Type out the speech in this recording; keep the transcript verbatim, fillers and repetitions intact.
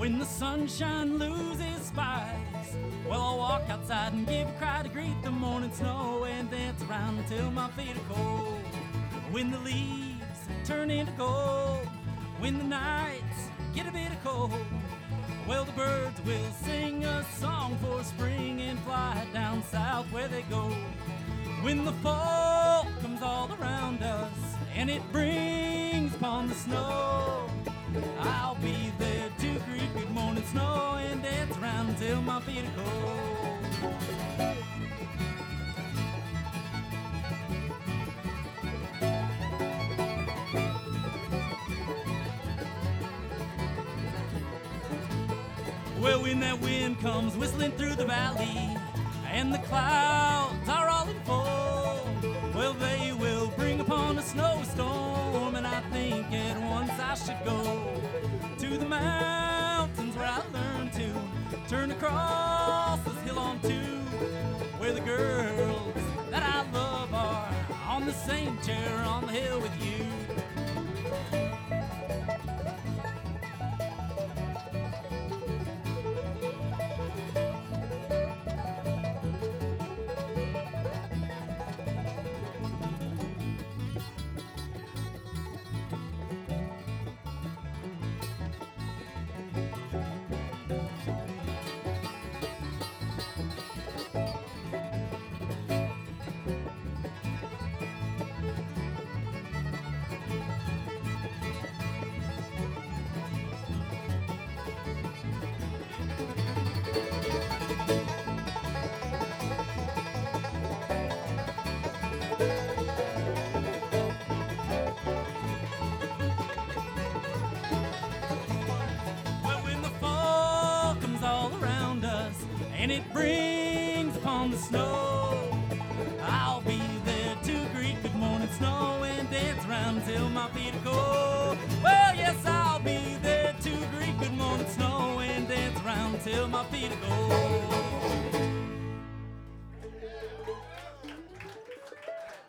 when the sunshine loses spice. Well, I'll walk outside and give a cry to greet the morning snow and dance around until my feet are cold. When the leaves turn into gold, when the nights get a bit cold, well, the birds will sing a song for spring and fly down south where they go. When the fall comes all around us and it brings upon the snow, I'll be there to greet good morning snow and dance around until my feet are cold. Well, when that wind comes whistling through the valley and the clouds are all in full, well, they will bring upon a snowstorm, and I think at once I should go to the mountains where I learned to turn across this hill on two, where the girls that I love are on the same chair on the hill with you. And it brings upon the snow, I'll be there to greet good morning snow and dance around till my feet are cold. Well, yes, I'll be there to greet good morning snow and dance around till my feet are cold.